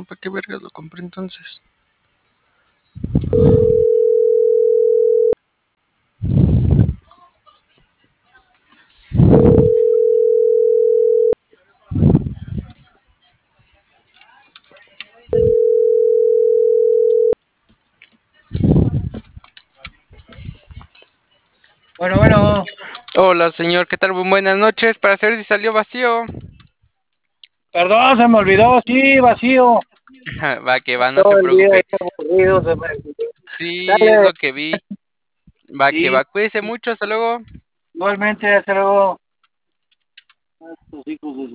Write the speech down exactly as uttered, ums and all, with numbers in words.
no, ¿para qué vergas lo compré entonces? Bueno, bueno, Hola, señor, ¿qué tal? Buenas noches, para saber si salió vacío. perdón, se me olvidó, sí, vacío. Va que va, no se Todo el día ahí preocupe. aburrido, se me... Sí, es Dale, lo que vi. Va que sí, va, cuídese mucho, hasta luego. igualmente, hasta luego. Estos hijos de